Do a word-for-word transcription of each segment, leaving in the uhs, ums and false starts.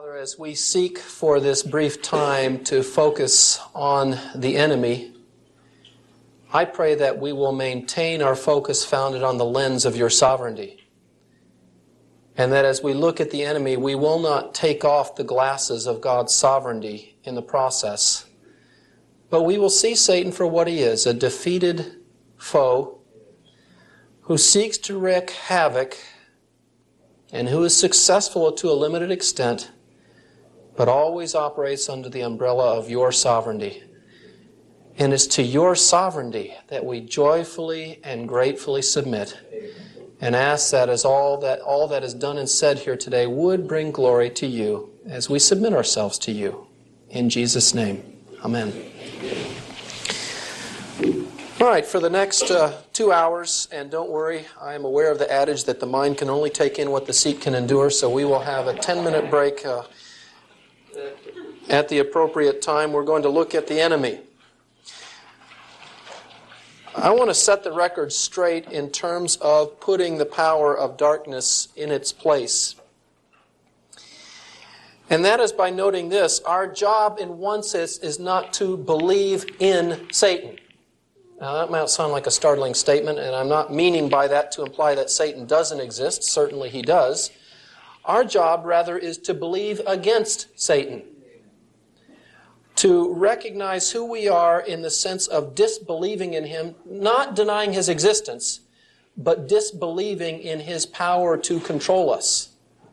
Father, as we seek for this brief time to focus on the enemy, I pray that we will maintain our focus founded on the lens of your sovereignty. And that as we look at the enemy, we will not take off the glasses of God's sovereignty in the process. But we will see Satan for what he is, a defeated foe who seeks to wreak havoc and who is successful to a limited extent, but always operates under the umbrella of your sovereignty. And it's to your sovereignty that we joyfully and gratefully submit and ask that as all that all that is done and said here today would bring glory to you as we submit ourselves to you. In Jesus' name, amen. All right, for the next uh, two hours, and don't worry, I am aware of the adage that the mind can only take in what the seat can endure, so we will have a ten-minute break uh, at the appropriate time. We're going to look at the enemy. I want to set the record straight in terms of putting the power of darkness in its place. And that is by noting this: our job in one sense is not to believe in Satan. Now that might sound like a startling statement, and I'm not meaning by that to imply that Satan doesn't exist. Certainly he does. Our job, rather, is to believe against Satan. To recognize who we are in the sense of disbelieving in him, not denying his existence, but disbelieving in his power to control us.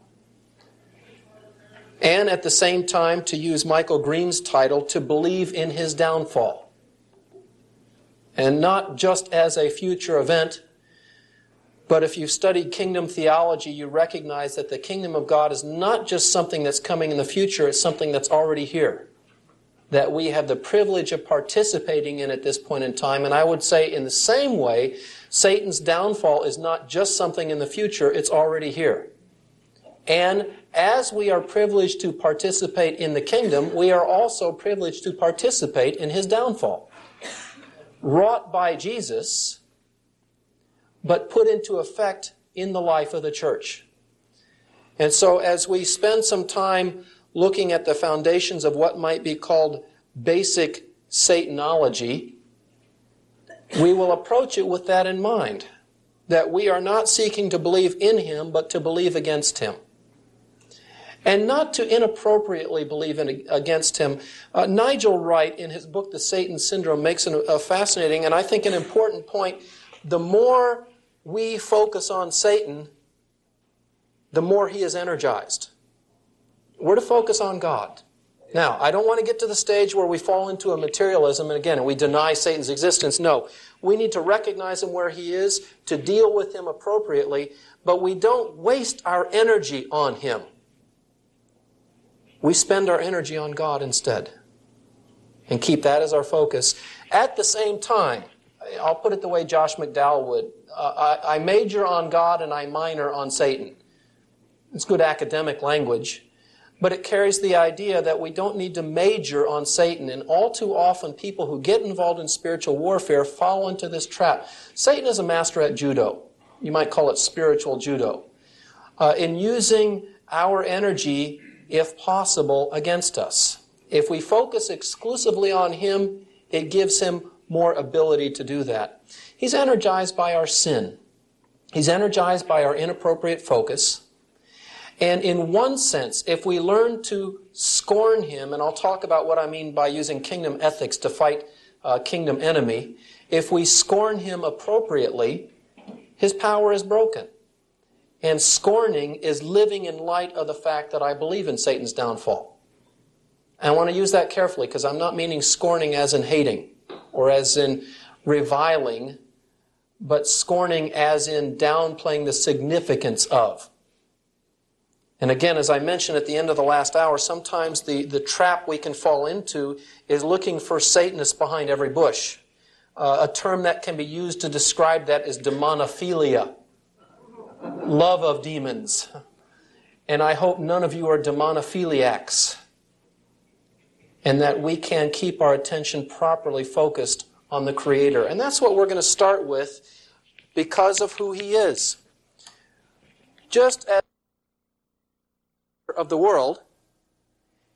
And at the same time, to use Michael Green's title, to believe in his downfall. And not just as a future event, but if you've studied kingdom theology, you recognize that the kingdom of God is not just something that's coming in the future, it's something that's already here, that we have the privilege of participating in at this point in time. And I would say in the same way, Satan's downfall is not just something in the future, it's already here. And as we are privileged to participate in the kingdom, we are also privileged to participate in his downfall. Wrought by Jesus, but put into effect in the life of the church. And so as we spend some time looking at the foundations of what might be called basic Satanology, we will approach it with that in mind, that we are not seeking to believe in him, but to believe against him. And not to inappropriately believe in, against him. Uh, Nigel Wright, in his book, The Satan Syndrome, makes an, a fascinating and I think an important point. The more we focus on Satan, the more he is energized. We're to focus on God. Now, I don't want to get to the stage where we fall into a materialism, and again, and we deny Satan's existence. No, we need to recognize him where he is, to deal with him appropriately, but we don't waste our energy on him. We spend our energy on God instead and keep that as our focus. At the same time, I'll put it the way Josh McDowell would, uh, I, I major on God and I minor on Satan. It's good academic language, but it carries the idea that we don't need to major on Satan. And all too often, people who get involved in spiritual warfare fall into this trap. Satan is a master at judo. You might call it spiritual judo. Uh, in using our energy, if possible, against us. If we focus exclusively on him, it gives him more ability to do that. He's energized by our sin. He's energized by our inappropriate focus. And in one sense, if we learn to scorn him, and I'll talk about what I mean by using kingdom ethics to fight a kingdom enemy, if we scorn him appropriately, his power is broken. And scorning is living in light of the fact that I believe in Satan's downfall. And I want to use that carefully because I'm not meaning scorning as in hating or as in reviling, but scorning as in downplaying the significance of. And again, as I mentioned at the end of the last hour, sometimes the, the trap we can fall into is looking for Satanists behind every bush. Uh, a term that can be used to describe that is demonophilia. Love of demons. And I hope none of you are demonophiliacs. And that we can keep our attention properly focused on the Creator. And that's what we're going to start with because of who he is. Just as of the world,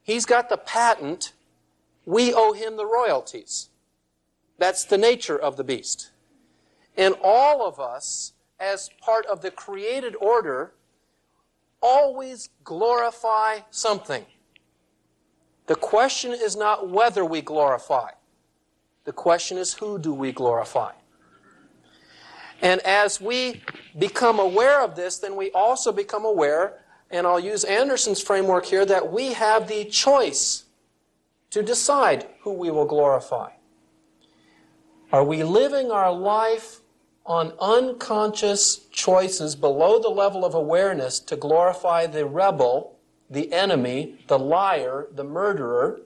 He's got the patent. We owe him the royalties. That's the nature of the beast. And all of us, as part of the created order, always glorify something. The question is not whether we glorify. The question is, who do we glorify? And as we become aware of this, then we also become aware, and I'll use Anderson's framework here, that we have the choice to decide who we will glorify. Are we living our life on unconscious choices below the level of awareness to glorify the rebel, the enemy, the liar, the murderer?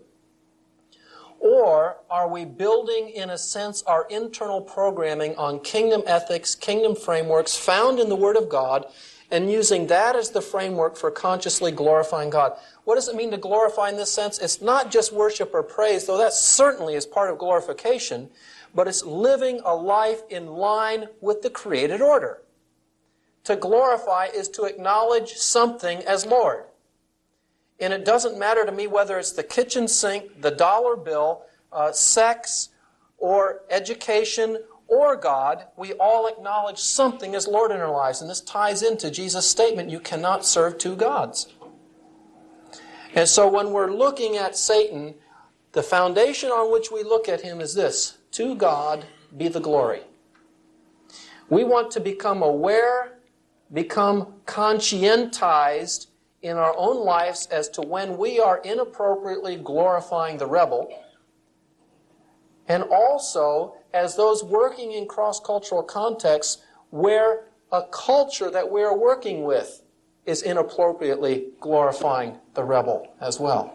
Or are we building, in a sense, our internal programming on kingdom ethics, kingdom frameworks found in the Word of God, and using that as the framework for consciously glorifying God? What does it mean to glorify in this sense? It's not just worship or praise, though that certainly is part of glorification, but it's living a life in line with the created order. To glorify is to acknowledge something as Lord. And it doesn't matter to me whether it's the kitchen sink, the dollar bill, uh, sex, or education, or God. We all acknowledge something as Lord in our lives. And this ties into Jesus' statement, you cannot serve two gods. And so when we're looking at Satan, the foundation on which we look at him is this: to God be the glory. We want to become aware, become conscientized in our own lives as to when we are inappropriately glorifying the rebel, and also as those working in cross-cultural contexts where a culture that we are working with is inappropriately glorifying the rebel as well.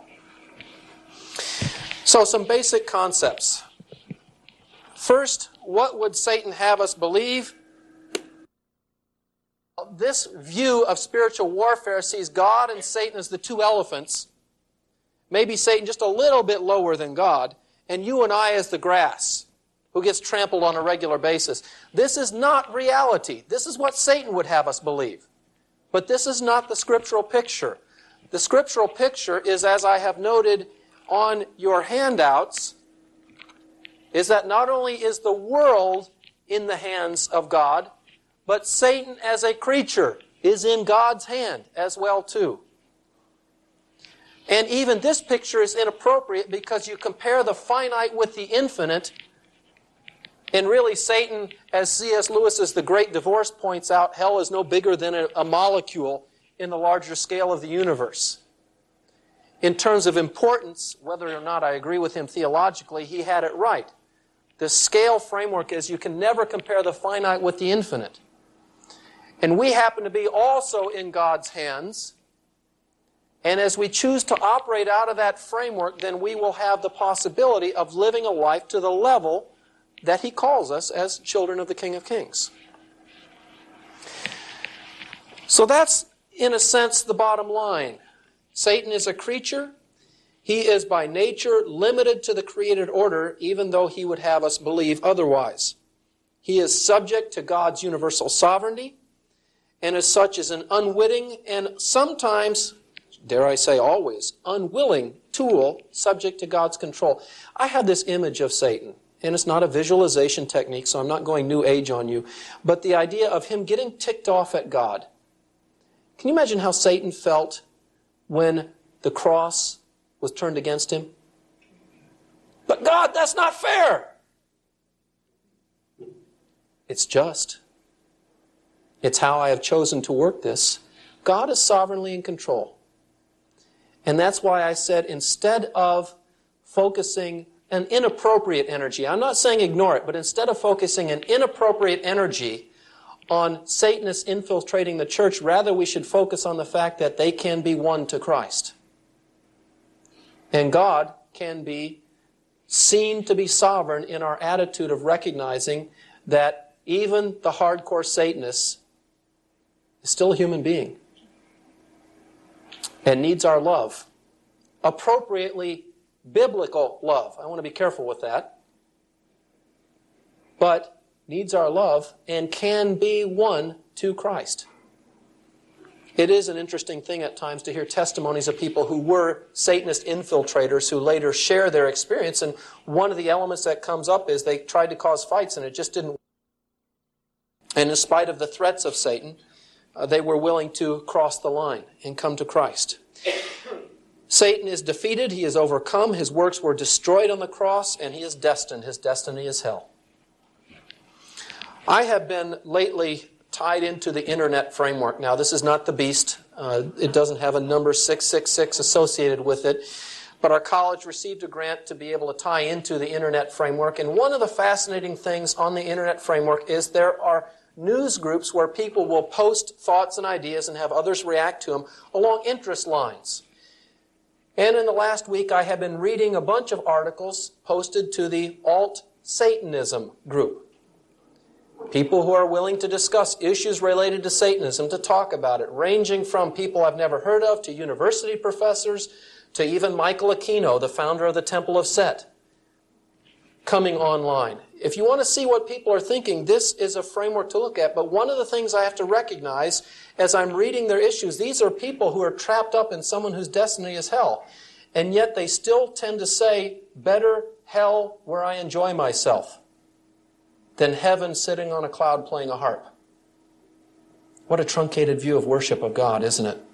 So some basic concepts. First, what would Satan have us believe? This view of spiritual warfare sees God and Satan as the two elephants, maybe Satan just a little bit lower than God, and you and I as the grass, who gets trampled on a regular basis. This is not reality. This is what Satan would have us believe. But this is not the scriptural picture. The scriptural picture is, as I have noted on your handouts, is that not only is the world in the hands of God, but Satan as a creature is in God's hand as well too. And even this picture is inappropriate because you compare the finite with the infinite. And really Satan, as C S Lewis's The Great Divorce points out, hell is no bigger than a, a molecule in the larger scale of the universe. In terms of importance, whether or not I agree with him theologically, he had it right. The scale framework is you can never compare the finite with the infinite. And we happen to be also in God's hands. And as we choose to operate out of that framework, then we will have the possibility of living a life to the level that He calls us as children of the King of Kings. So that's, in a sense, the bottom line. Satan is a creature. He is by nature limited to the created order, even though he would have us believe otherwise. He is subject to God's universal sovereignty, and as such is an unwitting and sometimes, dare I say always, unwilling tool subject to God's control. I had this image of Satan, and it's not a visualization technique, so I'm not going New Age on you, but the idea of him getting ticked off at God. Can you imagine how Satan felt when the cross was turned against him? But God, that's not fair! It's just. It's how I have chosen to work this. God is sovereignly in control. And that's why I said instead of focusing an inappropriate energy, I'm not saying ignore it, but instead of focusing an inappropriate energy on Satanists infiltrating the church, rather we should focus on the fact that they can be won to Christ. And God can be seen to be sovereign in our attitude of recognizing that even the hardcore Satanist is still a human being and needs our love. Appropriately biblical love. I want to be careful with that. But needs our love and can be won to Christ. It is an interesting thing at times to hear testimonies of people who were Satanist infiltrators who later share their experience, and one of the elements that comes up is they tried to cause fights and it just didn't work. And in spite of the threats of Satan, uh, they were willing to cross the line and come to Christ. Satan is defeated, he is overcome, his works were destroyed on the cross, and he is destined. His destiny is hell. I have been lately tied into the internet framework. Now, this is not the beast. Uh, it doesn't have a number six six six associated with it. But our college received a grant to be able to tie into the internet framework. And one of the fascinating things on the internet framework is there are news groups where people will post thoughts and ideas and have others react to them along interest lines. And in the last week, I have been reading a bunch of articles posted to the Alt-Satanism group. People who are willing to discuss issues related to Satanism, to talk about it, ranging from people I've never heard of to university professors to even Michael Aquino, the founder of the Temple of Set, coming online. If you want to see what people are thinking, this is a framework to look at. But one of the things I have to recognize as I'm reading their issues, these are people who are trapped up in someone whose destiny is hell. And yet they still tend to say, better hell where I enjoy myself than heaven sitting on a cloud playing a harp. What a truncated view of worship of God, isn't it?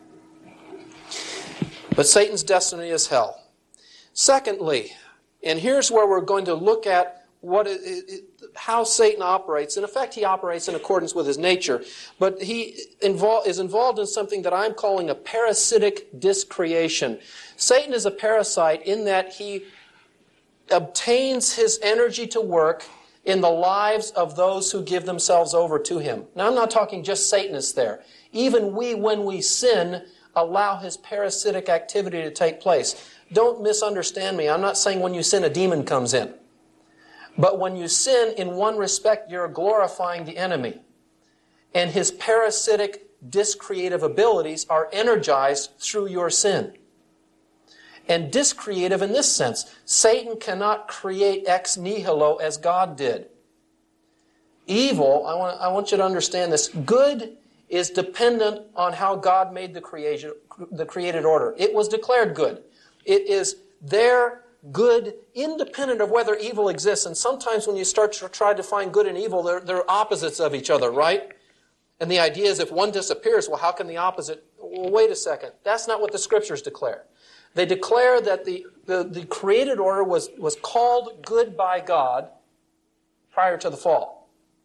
But Satan's destiny is hell. Secondly, and here's where we're going to look at what it, it, how Satan operates. In effect, he operates in accordance with his nature, but he invol- is involved in something that I'm calling a parasitic discreation. Satan is a parasite in that he obtains his energy to work in the lives of those who give themselves over to him. Now, I'm not talking just Satanists there. Even we, when we sin, allow his parasitic activity to take place. Don't misunderstand me. I'm not saying when you sin, a demon comes in. But when you sin, in one respect, you're glorifying the enemy. And his parasitic, discreative abilities are energized through your sin. And discreative in this sense, Satan cannot create ex nihilo as God did. Evil, I want, I want you to understand this, good is dependent on how God made the creation, the created order. It was declared good. It is there good independent of whether evil exists. And sometimes when you start to try to find good and evil, they're, they're opposites of each other, right? And the idea is if one disappears, well, how can the opposite? Well, wait a second. That's not what the Scriptures declare. They declare that the, the, the created order was, was called good by God prior to the fall.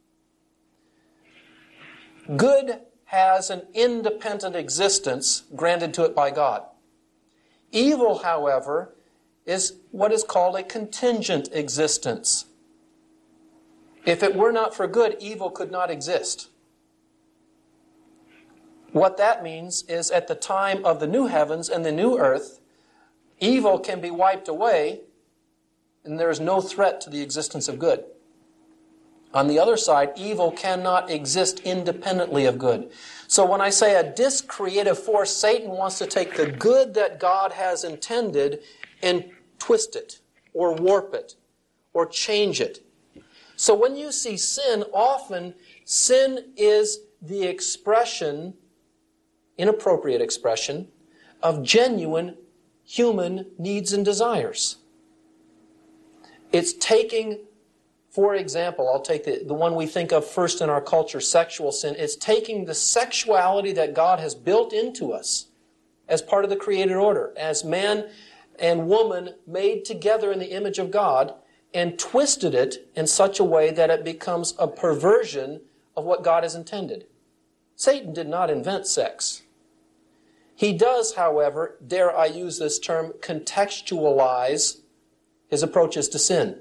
Good has an independent existence granted to it by God. Evil, however, is what is called a contingent existence. If it were not for good, evil could not exist. What that means is at the time of the new heavens and the new earth, evil can be wiped away and there is no threat to the existence of good. On the other side, evil cannot exist independently of good. So when I say a discreative force, Satan wants to take the good that God has intended and twist it, or warp it, or change it. So when you see sin, often sin is the expression, inappropriate expression, of genuine human needs and desires. It's taking, for example, I'll take the, the one we think of first in our culture, sexual sin. It's taking the sexuality that God has built into us as part of the created order, as man and woman made together in the image of God, and twisted it in such a way that it becomes a perversion of what God has intended. Satan did not invent sex. He does, however, dare I use this term, contextualize his approaches to sin.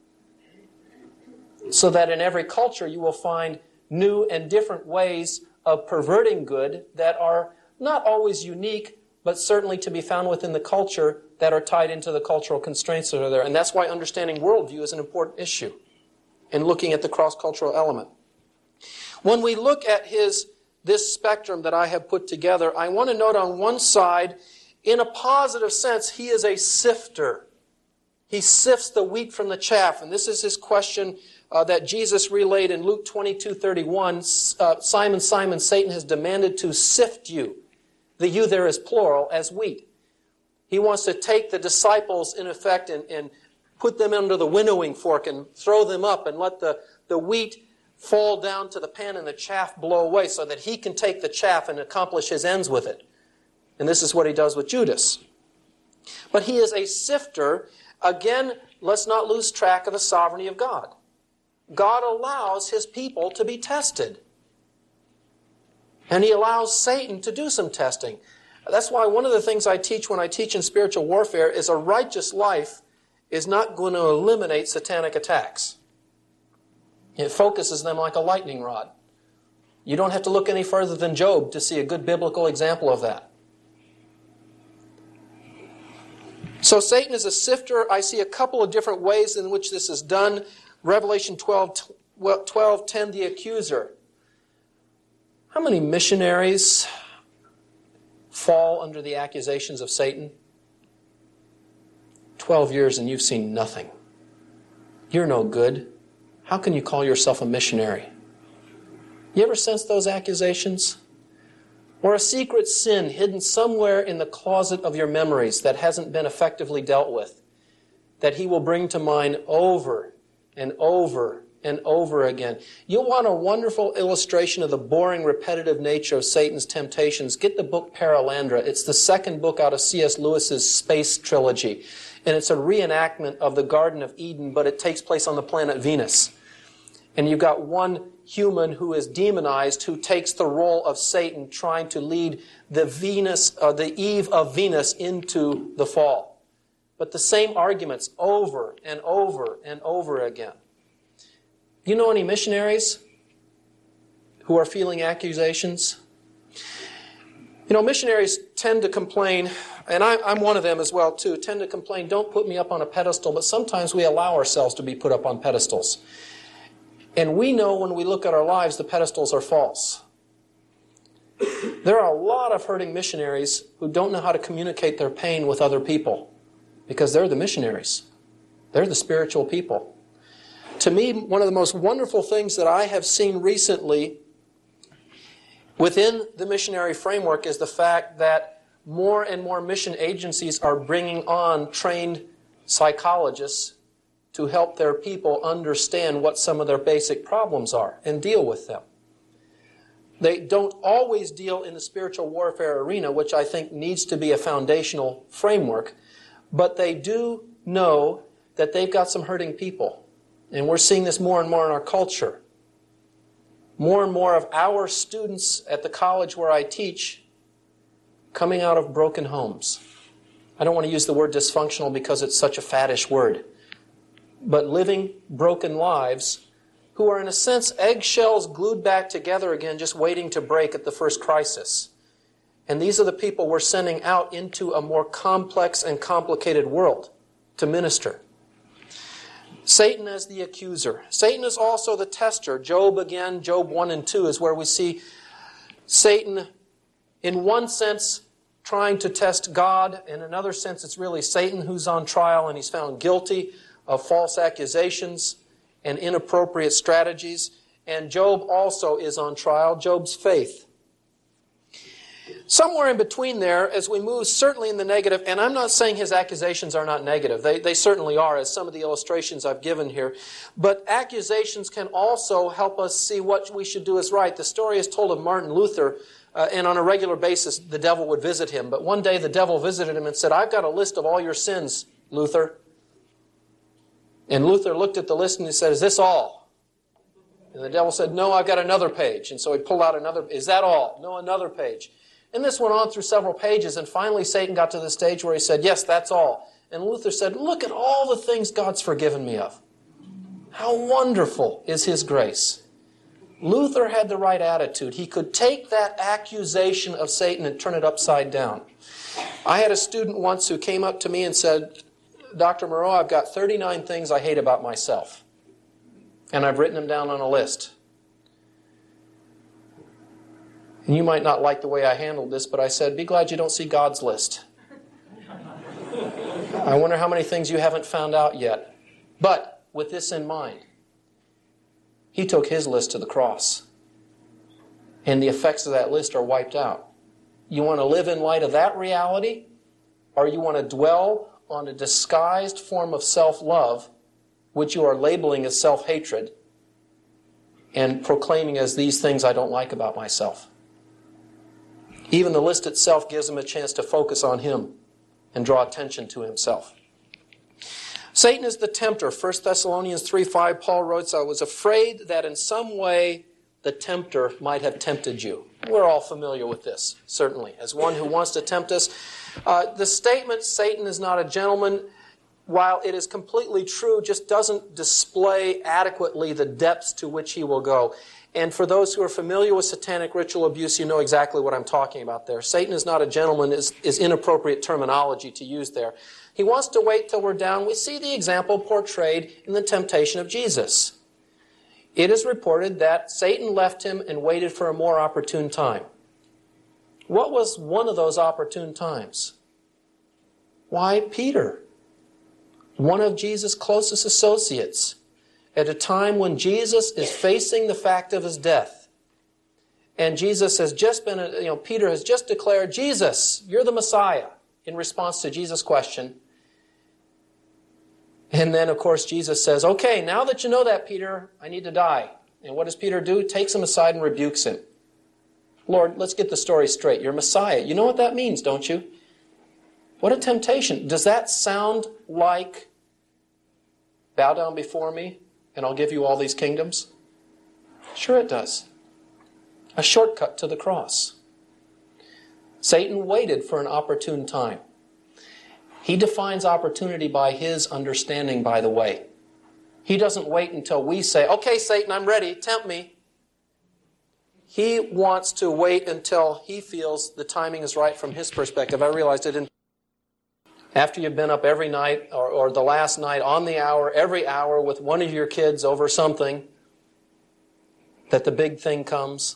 So that in every culture you will find new and different ways of perverting good that are not always unique, but certainly to be found within the culture that are tied into the cultural constraints that are there. And that's why understanding worldview is an important issue in looking at the cross-cultural element. When we look at his this spectrum that I have put together, I want to note on one side, in a positive sense, he is a sifter. He sifts the wheat from the chaff. And this is his question uh, that Jesus relayed in Luke twenty-two thirty-one. Uh, Simon, Simon, Satan has demanded to sift you. The you there is plural, as wheat. He wants to take the disciples, in effect, and, and put them under the winnowing fork and throw them up and let the, the wheat fall down to the pan and the chaff blow away so that he can take the chaff and accomplish his ends with it. And this is what he does with Judas. But he is a sifter. Again, let's not lose track of the sovereignty of God. God allows his people to be tested. And he allows Satan to do some testing. That's why one of the things I teach when I teach in spiritual warfare is a righteous life is not going to eliminate satanic attacks. It focuses them like a lightning rod. You don't have to look any further than Job to see a good biblical example of that. So Satan is a sifter. I see a couple of different ways in which this is done. Revelation twelve, twelve ten, the accuser. How many missionaries fall under the accusations of Satan? Twelve years and you've seen nothing. You're no good. How can you call yourself a missionary? You ever sense those accusations? Or a secret sin hidden somewhere in the closet of your memories that hasn't been effectively dealt with, that he will bring to mind over and over and over again. You want a wonderful illustration of the boring, repetitive nature of Satan's temptations? Get the book Paralandra. It's the second book out of C S Lewis's Space Trilogy. And it's a reenactment of the Garden of Eden, but it takes place on the planet Venus. And you've got one human who is demonized, who takes the role of Satan, trying to lead the Venus, uh, the Eve of Venus into the fall. But the same arguments over and over and over again. You know any missionaries who are feeling accusations? You know, missionaries tend to complain, and I, I'm one of them as well too, tend to complain, don't put me up on a pedestal, but sometimes we allow ourselves to be put up on pedestals. And we know when we look at our lives, the pedestals are false. There are a lot of hurting missionaries who don't know how to communicate their pain with other people because they're the missionaries. They're the spiritual people. To me, one of the most wonderful things that I have seen recently within the missionary framework is the fact that more and more mission agencies are bringing on trained psychologists to help their people understand what some of their basic problems are and deal with them. They don't always deal in the spiritual warfare arena, which I think needs to be a foundational framework, but they do know that they've got some hurting people. And we're seeing this more and more in our culture. More and more of our students at the college where I teach coming out of broken homes. I don't want to use the word dysfunctional because it's such a faddish word. But living broken lives who are in a sense eggshells glued back together again, just waiting to break at the first crisis. And these are the people we're sending out into a more complex and complicated world to minister. Satan as the accuser. Satan is also the tester. Job again, Job one and two is where we see Satan in one sense trying to test God. In another sense, it's really Satan who's on trial and he's found guilty of false accusations and inappropriate strategies. And Job also is on trial, Job's faith. Somewhere in between there, as we move certainly in the negative, and I'm not saying his accusations are not negative. They, they certainly are, as some of the illustrations I've given here. But accusations can also help us see what we should do is right. The story is told of Martin Luther, uh, and on a regular basis the devil would visit him. But one day the devil visited him and said, I've got a list of all your sins, Luther. And Luther looked at the list and he said, is this all? And the devil said, no, I've got another page. And so he pulled out another, is that all? No, another page. And this went on through several pages, and finally Satan got to the stage where he said, yes, that's all. And Luther said, look at all the things God's forgiven me of. How wonderful is His grace. Luther had the right attitude. He could take that accusation of Satan and turn it upside down. I had a student once who came up to me and said, Doctor Moreau, I've got thirty-nine things I hate about myself. And I've written them down on a list. And you might not like the way I handled this, but I said, be glad you don't see God's list. I wonder how many things you haven't found out yet. But with this in mind, he took his list to the cross. And the effects of that list are wiped out. You want to live in light of that reality? Or you want to dwell on a disguised form of self-love, which you are labeling as self-hatred, and proclaiming as these things I don't like about myself? Even the list itself gives him a chance to focus on him and draw attention to himself. Satan is the tempter. First Thessalonians three five, Paul wrote, I was afraid that in some way the tempter might have tempted you. We're all familiar with this, certainly, as one who wants to tempt us. Uh, the statement, Satan is not a gentleman, while it is completely true, just doesn't display adequately the depths to which he will go. And for those who are familiar with satanic ritual abuse, you know exactly what I'm talking about there. Satan is not a gentleman is, is inappropriate terminology to use there. He wants to wait till we're down. We see the example portrayed in the temptation of Jesus. It is reported that Satan left him and waited for a more opportune time. What was one of those opportune times? Why, Peter, one of Jesus' closest associates, at a time when Jesus is facing the fact of his death. And Jesus has just been, you know, Peter has just declared, Jesus, you're the Messiah, in response to Jesus' question. And then, of course, Jesus says, okay, now that you know that, Peter, I need to die. And what does Peter do? Takes him aside and rebukes him. Lord, let's get the story straight. You're Messiah. You know what that means, don't you? What a temptation. Does that sound like bow down before me and I'll give you all these kingdoms? Sure it does. A shortcut to the cross. Satan waited for an opportune time. He defines opportunity by his understanding, by the way. He doesn't wait until we say, okay, Satan, I'm ready, tempt me. He wants to wait until he feels the timing is right from his perspective. I realized it in after you've been up every night or, or the last night on the hour, every hour with one of your kids over something, that the big thing comes.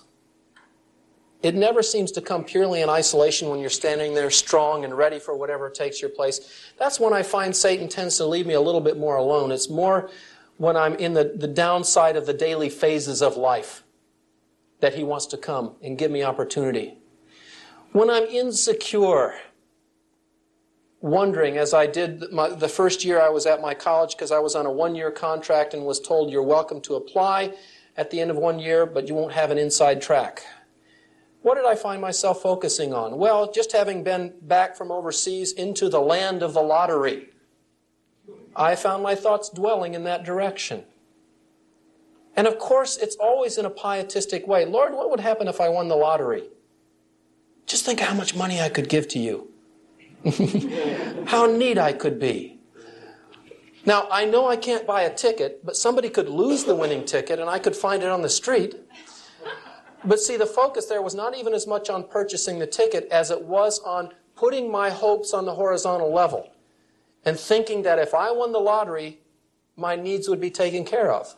It never seems to come purely in isolation when you're standing there strong and ready for whatever takes your place. That's when I find Satan tends to leave me a little bit more alone. It's more when I'm in the, the downside of the daily phases of life that he wants to come and give me opportunity. When I'm insecure, wondering, as I did my, the first year I was at my college, because I was on a one-year contract and was told you're welcome to apply at the end of one year, but you won't have an inside track. What did I find myself focusing on? Well, just having been back from overseas into the land of the lottery, I found my thoughts dwelling in that direction. And of course, it's always in a pietistic way. Lord, what would happen if I won the lottery? Just think how much money I could give to you. How neat I could be. Now, I know I can't buy a ticket, but somebody could lose the winning ticket and I could find it on the street. But see, the focus there was not even as much on purchasing the ticket as it was on putting my hopes on the horizontal level and thinking that if I won the lottery, my needs would be taken care of.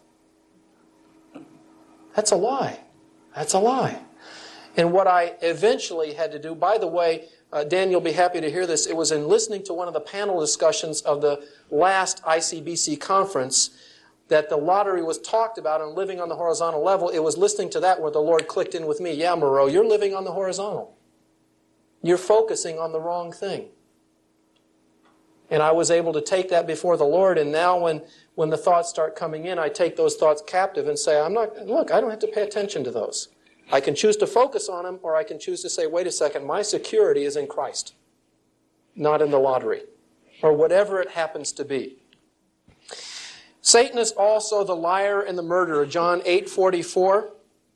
That's a lie. That's a lie. And what I eventually had to do, by the way, uh, Dan, you'll be happy to hear this, it was in listening to one of the panel discussions of the last I C B C conference that the lottery was talked about and living on the horizontal level. It was listening to that where the Lord clicked in with me. Yeah, Moreau, you're living on the horizontal. You're focusing on the wrong thing. And I was able to take that before the Lord, and now when, when the thoughts start coming in, I take those thoughts captive and say, I'm not, look, I don't have to pay attention to those. I can choose to focus on them, or I can choose to say, wait a second, my security is in Christ, not in the lottery, or whatever it happens to be. Satan is also the liar and the murderer. John eight forty-four.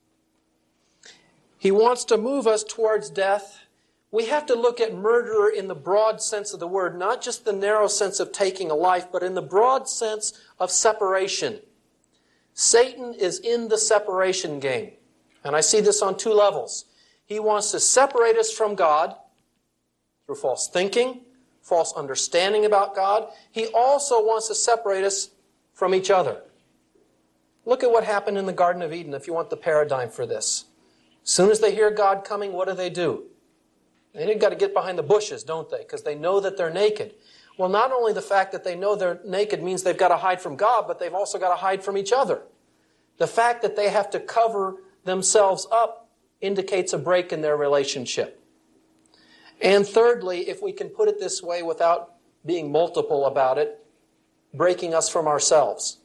He wants to move us towards death. We have to look at murderer in the broad sense of the word, not just the narrow sense of taking a life, but in the broad sense of separation. Satan is in the separation game. And I see this on two levels. He wants to separate us from God through false thinking, false understanding about God. He also wants to separate us from each other. Look at what happened in the Garden of Eden, if you want the paradigm for this. As soon as they hear God coming, what do they do? They've got to get behind the bushes, don't they? Because they know that they're naked. Well, not only the fact that they know they're naked means they've got to hide from God, but they've also got to hide from each other. The fact that they have to cover themselves up indicates a break in their relationship. And thirdly, if we can put it this way without being multiple about it, breaking us from ourselves.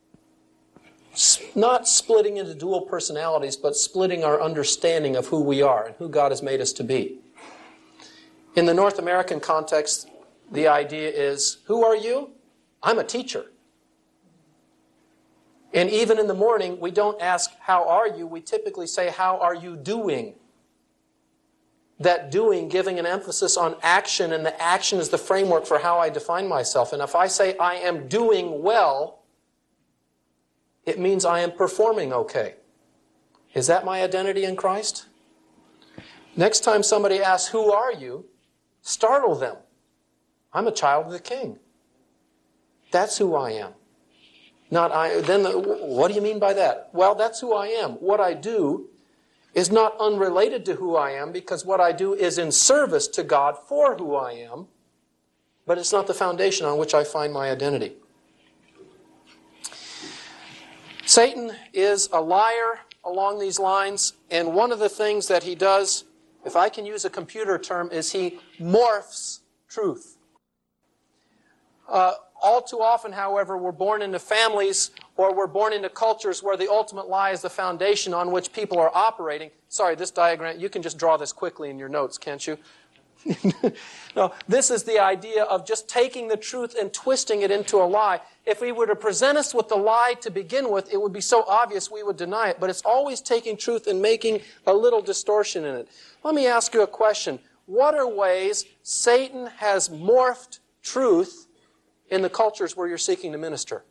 Not splitting into dual personalities, but splitting our understanding of who we are and who God has made us to be. In the North American context, the idea is, who are you? I'm a teacher. And even in the morning, we don't ask, how are you? We typically say, how are you doing? That doing giving an emphasis on action, and the action is the framework for how I define myself. And if I say I am doing well, it means I am performing okay. Is that my identity in Christ? Next time somebody asks, who are you? Startle them. I'm a child of the King. That's who I am. Not I. Then, the, what do you mean by that? Well, that's who I am. What I do is not unrelated to who I am, because what I do is in service to God for who I am, but it's not the foundation on which I find my identity. Satan is a liar along these lines, and one of the things that he does, if I can use a computer term, is he morphs truth. Uh, all too often, however, we're born into families or we're born into cultures where the ultimate lie is the foundation on which people are operating. Sorry, this diagram, you can just draw this quickly in your notes, can't you? No, this is the idea of just taking the truth and twisting it into a lie. If he were to present us with the lie to begin with, it would be so obvious we would deny it. But it's always taking truth and making a little distortion in it. Let me ask you a question. What are ways Satan has morphed truth in the cultures where you're seeking to minister?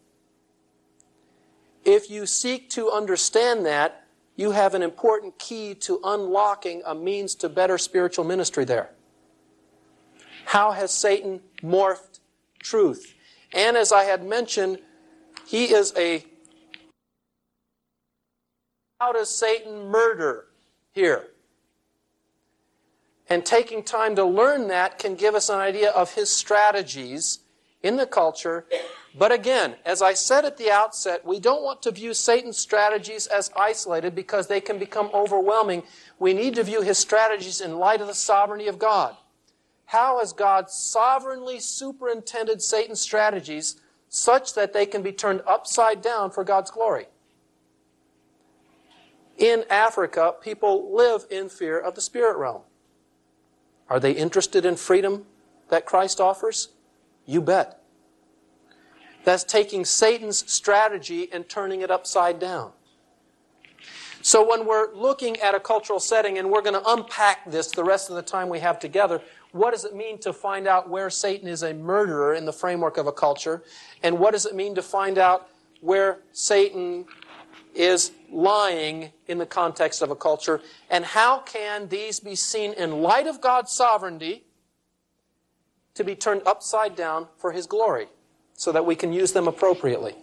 If you seek to understand that, you have an important key to unlocking a means to better spiritual ministry there. How has Satan morphed truth? And as I had mentioned, he is a... How does Satan murder here? And taking time to learn that can give us an idea of his strategies in the culture. But again, as I said at the outset, we don't want to view Satan's strategies as isolated because they can become overwhelming. We need to view his strategies in light of the sovereignty of God. How has God sovereignly superintended Satan's strategies such that they can be turned upside down for God's glory? In Africa, people live in fear of the spirit realm. Are they interested in freedom that Christ offers? You bet. That's taking Satan's strategy and turning it upside down. So when we're looking at a cultural setting, and we're going to unpack this the rest of the time we have together, what does it mean to find out where Satan is a murderer in the framework of a culture? And what does it mean to find out where Satan is lying in the context of a culture? And how can these be seen in light of God's sovereignty to be turned upside down for His glory, so that we can use them appropriately?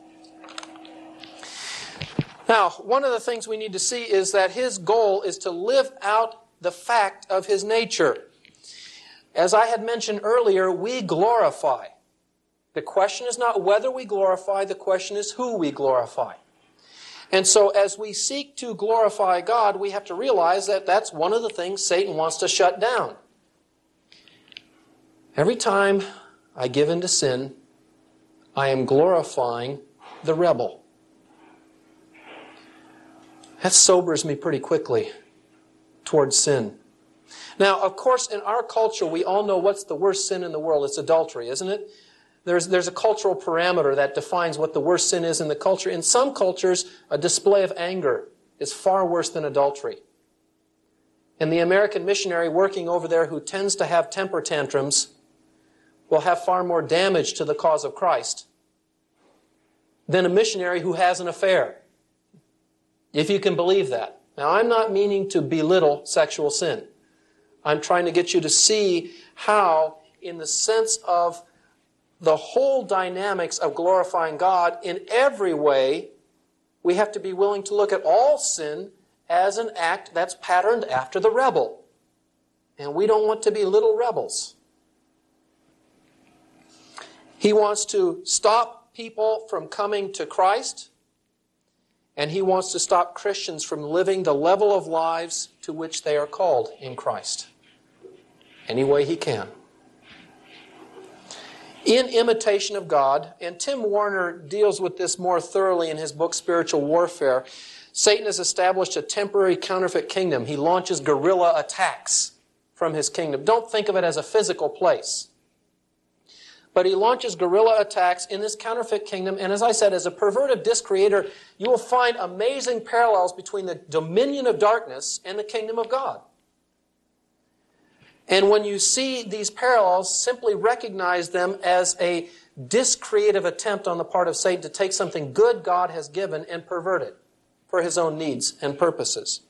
Now, one of the things we need to see is that His goal is to live out the fact of His nature. As I had mentioned earlier, we glorify. The question is not whether we glorify, the question is who we glorify. And so as we seek to glorify God, we have to realize that that's one of the things Satan wants to shut down. Every time I give in to sin, I am glorifying the rebel. That sobers me pretty quickly towards sin. Now, of course, in our culture, we all know what's the worst sin in the world. It's adultery, isn't it? There's, there's a cultural parameter that defines what the worst sin is in the culture. In some cultures, a display of anger is far worse than adultery. And the American missionary working over there who tends to have temper tantrums will have far more damage to the cause of Christ than a missionary who has an affair. If you can believe that. Now, I'm not meaning to belittle sexual sin. I'm trying to get you to see how, in the sense of the whole dynamics of glorifying God, in every way, we have to be willing to look at all sin as an act that's patterned after the rebel. And we don't want to be little rebels. He wants to stop people from coming to Christ, and he wants to stop Christians from living the level of lives to which they are called in Christ. Any way he can. In imitation of God, and Tim Warner deals with this more thoroughly in his book Spiritual Warfare, Satan has established a temporary counterfeit kingdom. He launches guerrilla attacks from his kingdom. Don't think of it as a physical place. But he launches guerrilla attacks in this counterfeit kingdom, and as I said, as a perverted disc-creator, you will find amazing parallels between the dominion of darkness and the kingdom of God. And when you see these parallels, simply recognize them as a discreative attempt on the part of Satan to take something good God has given and pervert it for his own needs and purposes.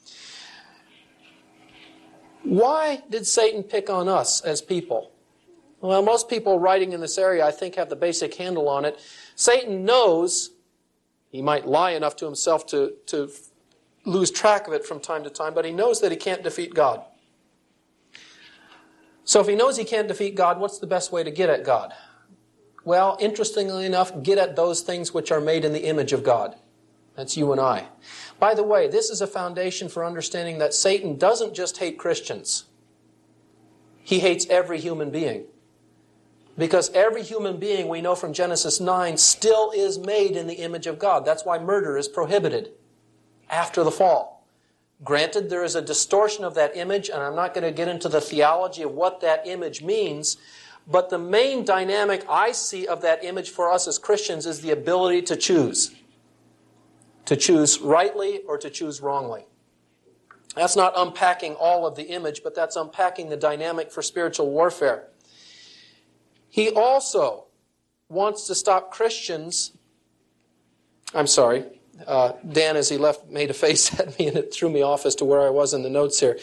Why did Satan pick on us as people? Well, most people writing in this area, I think, have the basic handle on it. Satan knows, he might lie enough to himself to, to lose track of it from time to time, but he knows that he can't defeat God. So if he knows he can't defeat God, what's the best way to get at God? Well, interestingly enough, get at those things which are made in the image of God. That's you and I. By the way, this is a foundation for understanding that Satan doesn't just hate Christians. He hates every human being. Because every human being, we know from Genesis nine, still is made in the image of God. That's why murder is prohibited after the fall. Granted, there is a distortion of that image, and I'm not going to get into the theology of what that image means, but the main dynamic I see of that image for us as Christians is the ability to choose. To choose rightly or to choose wrongly. That's not unpacking all of the image, but that's unpacking the dynamic for spiritual warfare. He also wants to stop Christians. I'm sorry. Uh, Dan, as he left, made a face at me and it threw me off as to where I was in the notes here.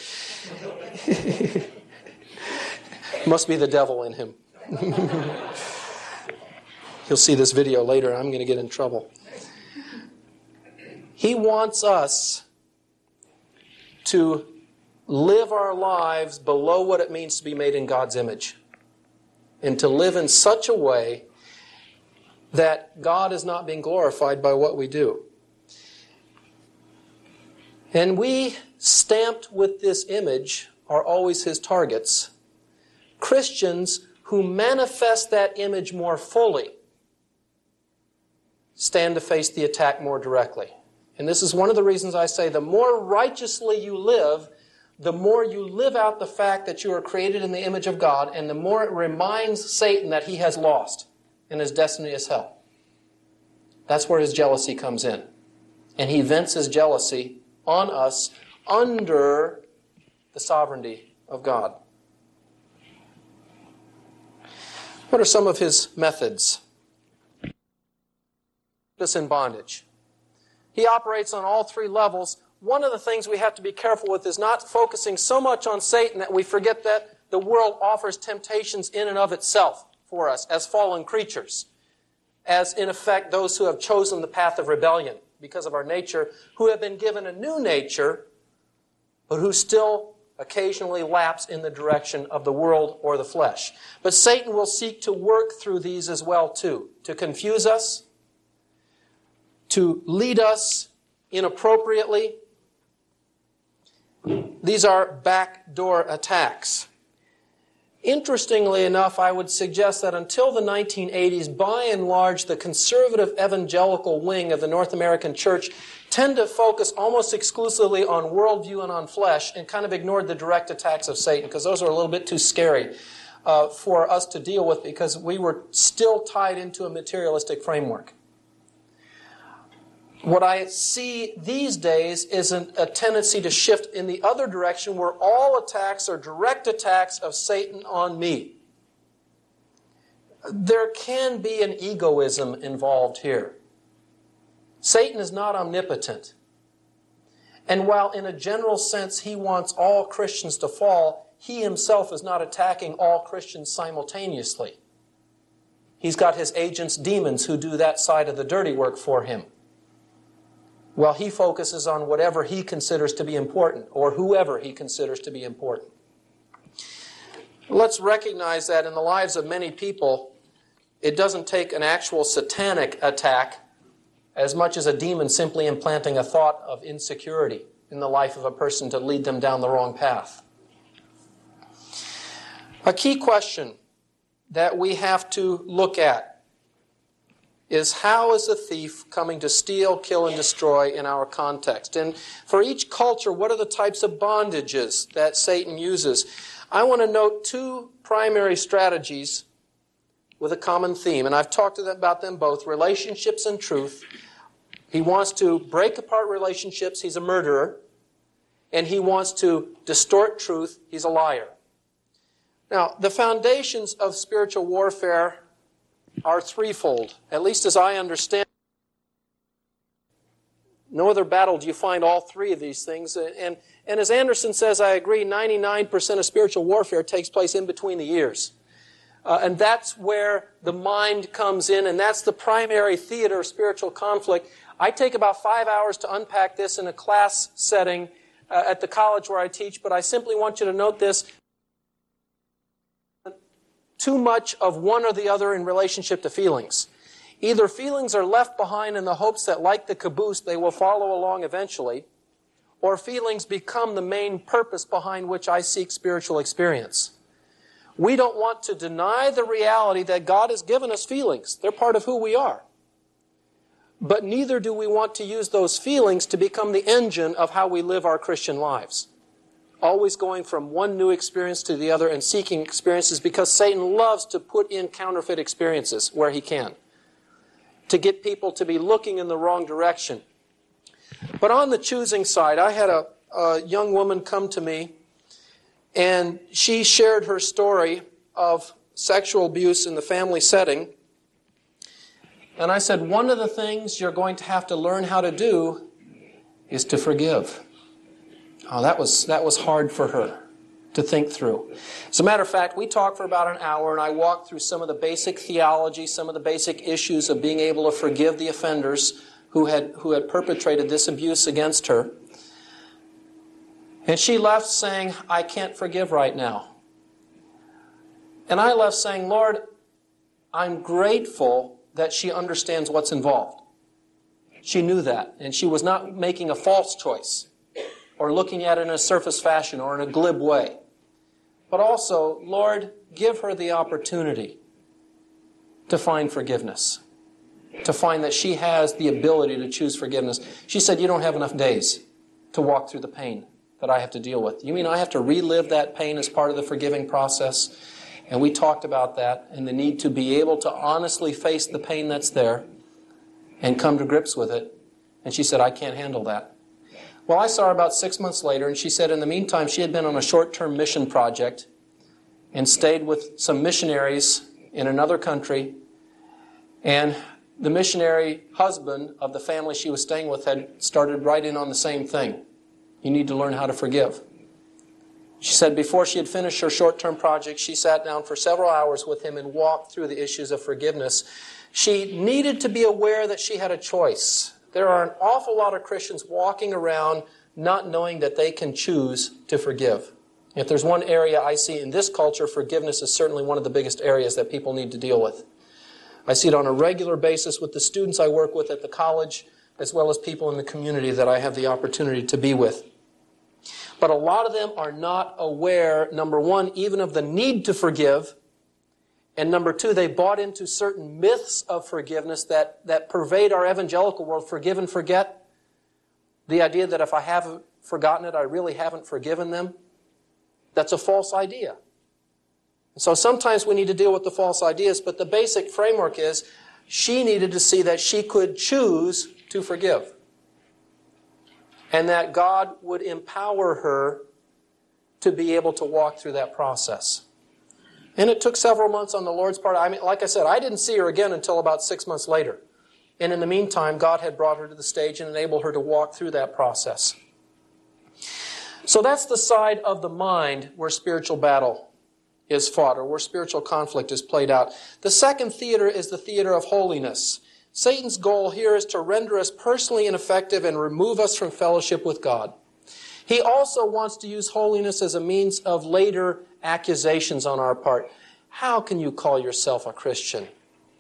Must be the devil in him. He'll see this video later and I'm going to get in trouble. He wants us to live our lives below what it means to be made in God's image. And to live in such a way that God is not being glorified by what we do. And we, stamped with this image, are always his targets. Christians who manifest that image more fully stand to face the attack more directly. And this is one of the reasons I say the more righteously you live, the more you live out the fact that you are created in the image of God, and the more it reminds Satan that he has lost and his destiny is hell. That's where his jealousy comes in. And he vents his jealousy on us under the sovereignty of God. What are some of his methods? Put us in bondage. He operates on all three levels. One of the things we have to be careful with is not focusing so much on Satan that we forget that the world offers temptations in and of itself for us as fallen creatures. As, in effect, those who have chosen the path of rebellion because of our nature, who have been given a new nature, but who still occasionally lapse in the direction of the world or the flesh. But Satan will seek to work through these as well, too, to confuse us, to lead us inappropriately. These are backdoor attacks. Interestingly enough, I would suggest that until the nineteen eighties, by and large, the conservative evangelical wing of the North American church tend to focus almost exclusively on worldview and on flesh and kind of ignored the direct attacks of Satan because those are a little bit too scary uh, for us to deal with because we were still tied into a materialistic framework. What I see these days is an, a tendency to shift in the other direction where all attacks are direct attacks of Satan on me. There can be an egoism involved here. Satan is not omnipotent. And while in a general sense he wants all Christians to fall, he himself is not attacking all Christians simultaneously. He's got his agents, demons, who do that side of the dirty work for him, while he focuses on whatever he considers to be important, or whoever he considers to be important. Let's recognize that in the lives of many people, It doesn't take an actual satanic attack as much as a demon simply implanting a thought of insecurity in the life of a person to lead them down the wrong path. A key question that we have to look at is, how is the thief coming to steal, kill, and destroy in our context? And for each culture, what are the types of bondages that Satan uses? I want to note two primary strategies with a common theme, and I've talked about them both, relationships and truth. He wants to break apart relationships, he's a murderer, and he wants to distort truth, he's a liar. Now, the foundations of spiritual warfare are threefold, at least as I understand. No other battle do you find all three of these things. And, and as Anderson says, I agree, ninety-nine percent of spiritual warfare takes place in between the ears. Uh, and that's where the mind comes in, and that's the primary theater of spiritual conflict. I take about five hours to unpack this in a class setting uh, at the college where I teach, but I simply want you to note this. Too much of one or the other in relationship to feelings. Either feelings are left behind in the hopes that, like the caboose, they will follow along eventually, or feelings become the main purpose behind which I seek spiritual experience. We don't want to deny the reality that God has given us feelings. They're part of who we are. But neither do we want to use those feelings to become the engine of how we live our Christian lives. Always going from one new experience to the other and seeking experiences, because Satan loves to put in counterfeit experiences where he can, to get people to be looking in the wrong direction. But on the choosing side, I had a, a young woman come to me, and she shared her story of sexual abuse in the family setting. And I said, one of the things you're going to have to learn how to do is to forgive. Oh, that was that was hard for her to think through. As a matter of fact, we talked for about an hour, and I walked through some of the basic theology, some of the basic issues of being able to forgive the offenders who had who had perpetrated this abuse against her. And she left saying, I can't forgive right now. And I left saying, Lord, I'm grateful that she understands what's involved. She knew that, and she was not making a false choice, or looking at it in a surface fashion or in a glib way. But also, Lord, give her the opportunity to find forgiveness, to find that she has the ability to choose forgiveness. She said, you don't have enough days to walk through the pain that I have to deal with. You mean I have to relive that pain as part of the forgiving process? And we talked about that and the need to be able to honestly face the pain that's there and come to grips with it. And she said, I can't handle that. Well, I saw her about six months later, and she said in the meantime she had been on a short-term mission project and stayed with some missionaries in another country. And the missionary husband of the family she was staying with had started right in on the same thing. You need to learn how to forgive. She said before she had finished her short-term project, she sat down for several hours with him and walked through the issues of forgiveness. She needed to be aware that she had a choice. There are an awful lot of Christians walking around not knowing that they can choose to forgive. If there's one area I see in this culture, forgiveness is certainly one of the biggest areas that people need to deal with. I see it on a regular basis with the students I work with at the college, as well as people in the community that I have the opportunity to be with. But a lot of them are not aware, number one, even of the need to forgive, and number two, they bought into certain myths of forgiveness that, that pervade our evangelical world. Forgive and forget. The idea that if I haven't forgotten it, I really haven't forgiven them. That's a false idea. So sometimes we need to deal with the false ideas, but the basic framework is she needed to see that she could choose to forgive. And that God would empower her to be able to walk through that process. And it took several months on the Lord's part. I mean, like I said, I didn't see her again until about six months later. And in the meantime, God had brought her to the stage and enabled her to walk through that process. So that's the side of the mind where spiritual battle is fought, or where spiritual conflict is played out. The second theater is the theater of holiness. Satan's goal here is to render us personally ineffective and remove us from fellowship with God. He also wants to use holiness as a means of later accusations on our part. How can you call yourself a Christian?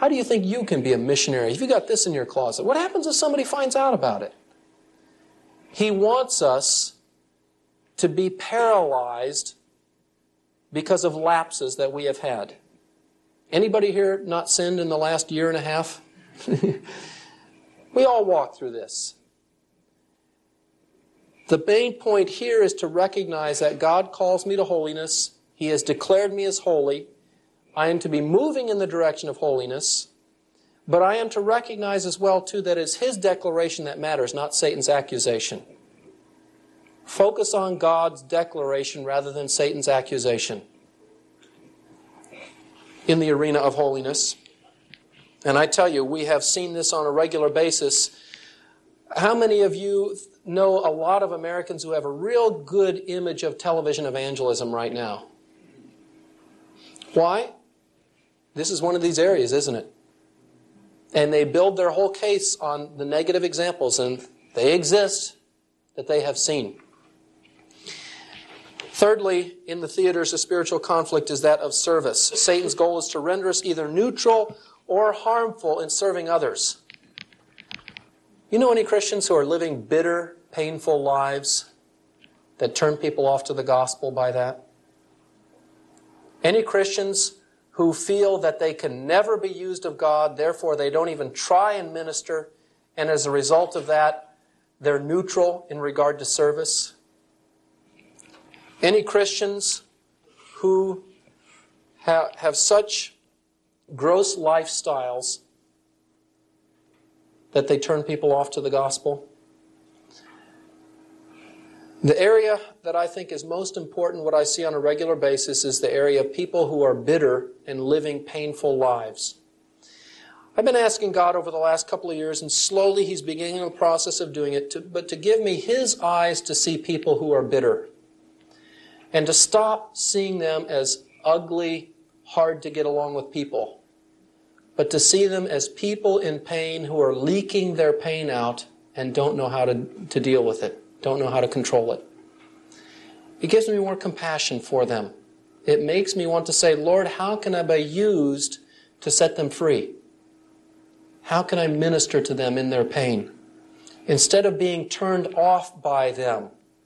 How do you think you can be a missionary if you got this in your closet? What happens if somebody finds out about it? He wants us to be paralyzed because of lapses that we have had. Anybody here not sinned in the last year and a half? We all walk through this. The main point here is to recognize that God calls me to holiness. He has declared me as holy. I am to be moving in the direction of holiness. But I am to recognize as well, too, that it's His declaration that matters, not Satan's accusation. Focus on God's declaration rather than Satan's accusation in the arena of holiness. And I tell you, we have seen this on a regular basis. How many of you know a lot of Americans who have a real good image of television evangelism right now? Why? This is one of these areas, isn't it? And they build their whole case on the negative examples, and they exist, that they have seen. Thirdly, in the theaters of spiritual conflict is that of service. Satan's goal is to render us either neutral or harmful in serving others. You know any Christians who are living bitter, painful lives that turn people off to the gospel by that? Any Christians who feel that they can never be used of God, therefore they don't even try and minister, and as a result of that, they're neutral in regard to service? Any Christians who have, have such gross lifestyles that they turn people off to the gospel? The area that I think is most important, what I see on a regular basis, is the area of people who are bitter and living painful lives. I've been asking God over the last couple of years, and slowly He's beginning the process of doing it, to, but to give me His eyes to see people who are bitter. And to stop seeing them as ugly, hard to get along with people, but to see them as people in pain who are leaking their pain out and don't know how to, to deal with it, don't know how to control it. It gives me more compassion for them. It makes me want to say, Lord, how can I be used to set them free? How can I minister to them in their pain? Instead of being turned off by them,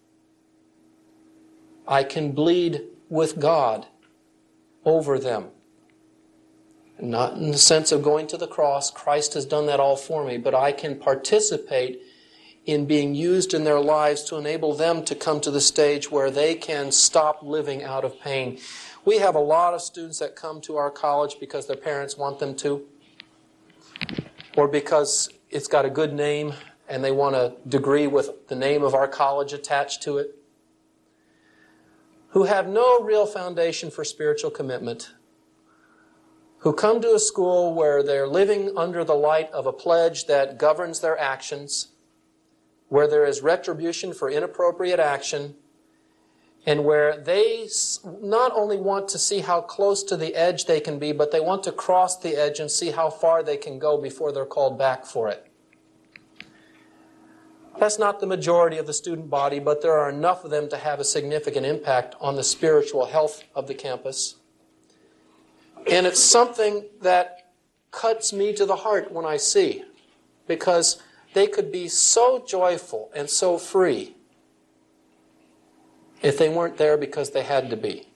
I can bleed with God over them. Not in the sense of going to the cross. Christ has done that all for me. But I can participate in being used in their lives to enable them to come to the stage where they can stop living out of pain. We have a lot of students that come to our college because their parents want them to, or because it's got a good name and they want a degree with the name of our college attached to it, who have no real foundation for spiritual commitment, who come to a school where they're living under the light of a pledge that governs their actions, where there is retribution for inappropriate action, and where they not only want to see how close to the edge they can be, but they want to cross the edge and see how far they can go before they're called back for it. That's not the majority of the student body, but there are enough of them to have a significant impact on the spiritual health of the campus. And it's something that cuts me to the heart when I see, because they could be so joyful and so free if they weren't there because they had to be.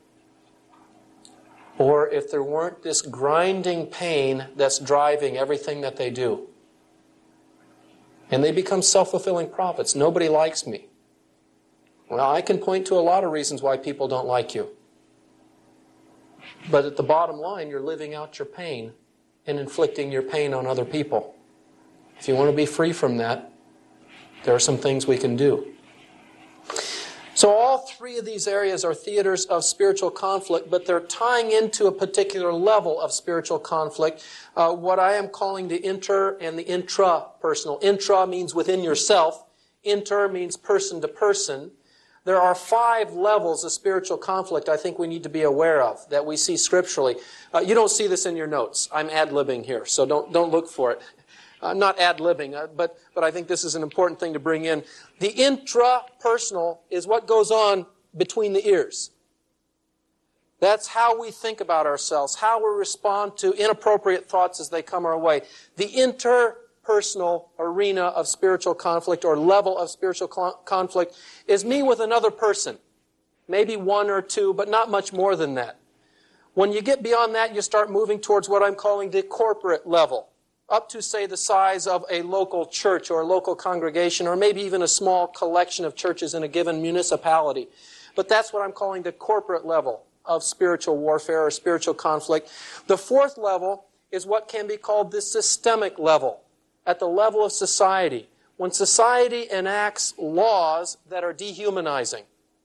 Or if there weren't this grinding pain that's driving everything that they do. And they become self-fulfilling prophets. Nobody likes me. Well, I can point to a lot of reasons why people don't like you. But at the bottom line, you're living out your pain and inflicting your pain on other people. If you want to be free from that, there are some things we can do. So all three of these areas are theaters of spiritual conflict, but they're tying into a particular level of spiritual conflict, uh, what I am calling the inter and the intrapersonal. Intra means within yourself. Inter means person to person. There are five levels of spiritual conflict I think we need to be aware of, that we see scripturally. Uh, you don't see this in your notes. I'm ad-libbing here, so don't, don't look for it. I'm not ad-libbing, uh, but, but I think this is an important thing to bring in. The intrapersonal is what goes on between the ears. That's how we think about ourselves, how we respond to inappropriate thoughts as they come our way. The interpersonal arena of spiritual conflict or level of spiritual conflict is me with another person. Maybe one or two, but not much more than that. When you get beyond that, you start moving towards what I'm calling the corporate level, up to, say, the size of a local church or a local congregation, or maybe even a small collection of churches in a given municipality. But that's what I'm calling the corporate level of spiritual warfare or spiritual conflict. The fourth level is what can be called the systemic level, at the level of society, when society enacts laws that are dehumanizing,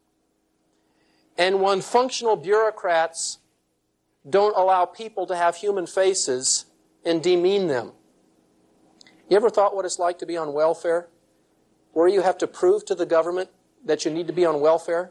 and when functional bureaucrats don't allow people to have human faces and demean them. You ever thought what it's like to be on welfare, where you have to prove to the government that you need to be on welfare?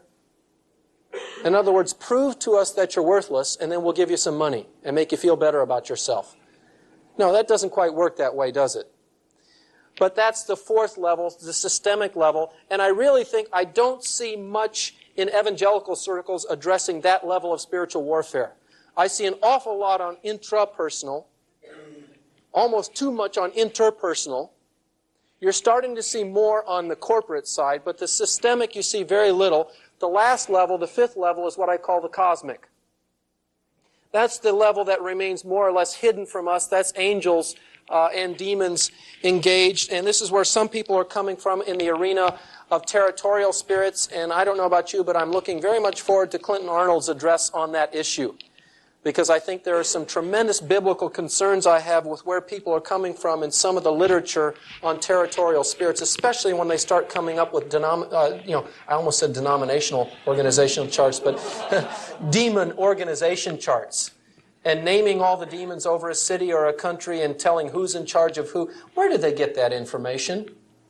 In other words, prove to us that you're worthless, and then we'll give you some money and make you feel better about yourself. No, that doesn't quite work that way, does it? But that's the fourth level, the systemic level, and I really think I don't see much in evangelical circles addressing that level of spiritual warfare. I see an awful lot on intrapersonal, almost too much on interpersonal. You're starting to see more on the corporate side, but the systemic you see very little. The last level, the fifth level, is what I call the cosmic. That's the level that remains more or less hidden from us. That's angels uh, and demons engaged. And this is where some people are coming from in the arena of territorial spirits. And I don't know about you, but I'm looking very much forward to Clinton Arnold's address on that issue, because I think there are some tremendous biblical concerns I have with where people are coming from in some of the literature on territorial spirits, especially when they start coming up with, denom- uh, you know, I almost said denominational organizational charts, but demon organization charts, and naming all the demons over a city or a country and telling who's in charge of who. Where did they get that information?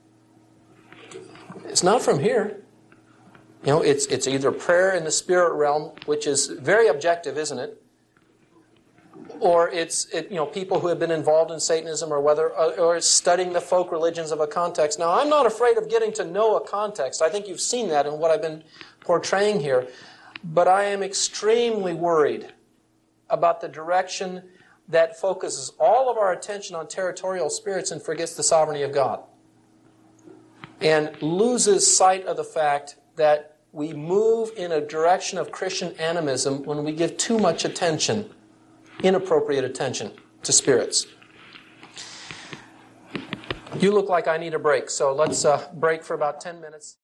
It's not from here. You know, it's, it's either prayer in the spirit realm, which is very objective, isn't it? Or it's it, you know people who have been involved in Satanism, or whether or it's studying the folk religions of a context. Now, I'm not afraid of getting to know a context. I think you've seen that in what I've been portraying here. But I am extremely worried about the direction that focuses all of our attention on territorial spirits and forgets the sovereignty of God, and loses sight of the fact that we move in a direction of Christian animism when we give too much attention, inappropriate attention, to spirits. You look like I need a break, so let's uh, break for about ten minutes.